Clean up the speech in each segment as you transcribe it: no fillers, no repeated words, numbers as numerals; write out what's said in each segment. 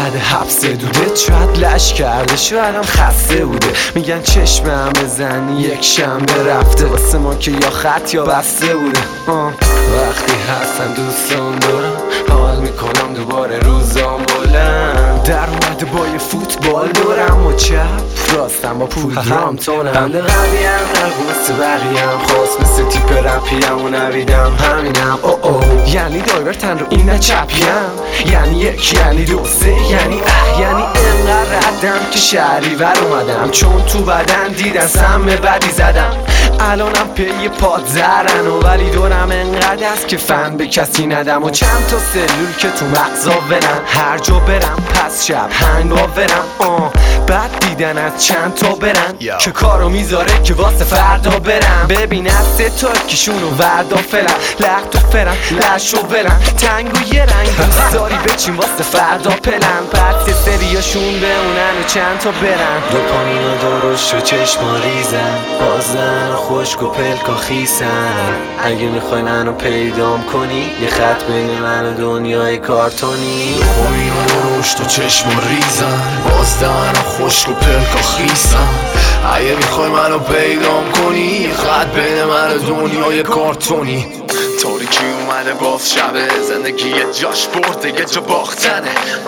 اومده حبس دوده، شاید لش کرده شایدم خسته بوده. میگن چشمم بزنی یک شنبه رفته، واسه ما که یا خط یا بسته بوده. وقتی هستم دوستان دارم، حال میکنم دوباره روزام بلند. در اومده با یه فوتبال دورم و چپ راستم با پول درام تونم. بند قویم نگوست بقیم، خواست مثل تیپ رپیم و نویدم همینم. یعنی دایورتن رو این چپیم، یعنی یک یعنی دو سه یعنی یعنی انقدر ردم که شهریور اومدم، چون تو بدن دیدن سم بدی زدم. الانم پی پاد زرن و ولی دورم انقدر است که فن به کسی ندم و چند تا سلول که تو مغزا برن. هر جا برم پس شب هنگا برم بعد دیدن از چند تا برن که کارو میذاره که واسه فردا برم. ببین از سه تا کشونو وردا فلن لخت و فرن لش و ولن تنگ و یه رنگ دوست داری بچین واسه فردا پلن. بعد سه سریاشون بمونن و چند تا برن. دوپامین و درشت و چشما ریزن، بازن و خشک و پلک و خیسن. اگه میخوای منو پیدام کنی، یه خط بین من و دنیای کارتونی. دوپامین و درشت و چشما ریزن، بازن و خشک و پلک و خیسن. اگه میخوای منو پیدام کنی، یه خط بین من و دنیای کارتونی. تاریکی اومده باز شبه، زندگی یه جاش برده یه جا باختنه.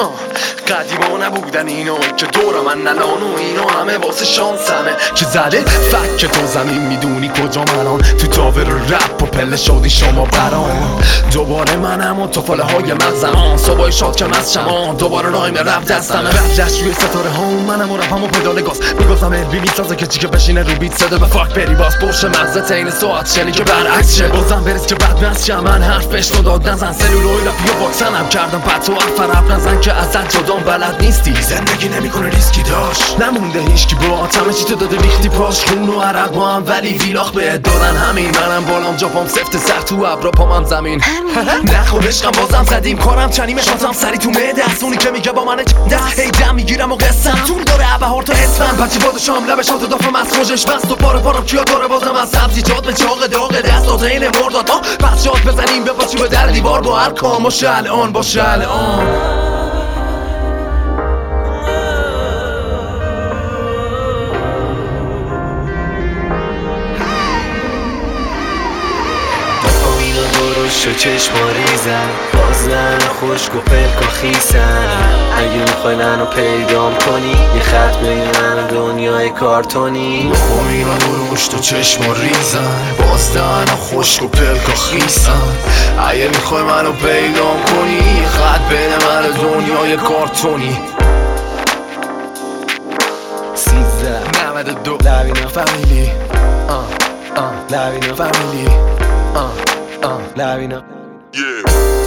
قدیما نبودن اینایی که دور من الان و اینا همه واسه شانسمه که زده فک تو زمین میدونی کجا منان. تو تاور رپ و پله شدی شما برام. دوباره منم و توفاله های مغزم، صبای شاد کم از شما دوباره رایم رپ دستمه. رفت روی ستاره ها منم و رپم و پدال گاز میگفتم البی میسازه که چیکه بشینه رو بیت صدا به فاک بری باز پرش مغزت این ساعت شلی که برعکس شه. بازم برس که بعد بس من حرف بهش تو داد نزن، سلولوی رفی و واکسنم کردم بعد تو حرف رپ نزن که اصلا جدام بلد نیستی. زندگی نمیکنه ریسکی داشت، نمونده هیچکی باهات، همه چی تو داده ریختی پاش. خون و عرق با هم ولی ویلاخ بهت دادن همین. منم بالام جاپام سفت سر تو ابرا پامم زمین. نخور عشقم بازم زدیم کارم چنیم شاتم سری تو معده است. اونی که میگه با من دست هی دم میگیرم و قسم طول داره بهار تا اسفند. بچه بادشام لبش هاتو دافم از خوشش مست و پاره پارم کیا داره بازم از سبزیجات به چاق داغ دست داده این مرداد. پس شات بزنیم بپاچی به در دیوار با هر کام. باشه الان باشه الان. شو چشما ریزن، بازن خشک و پلک و خیسن. اگه میخوای منو پیدام کنی، یه خط بین من و دنیای کارتونی. دوپامین و درشت و چشما ریزن، بازن خشک و پلک و خیسن. اگه میخوای منو پیدام کنی، یه خط بین من و دنیای کارتونی. 1392 لاوینا فامیلی لاوینا فامیلی لاوینا.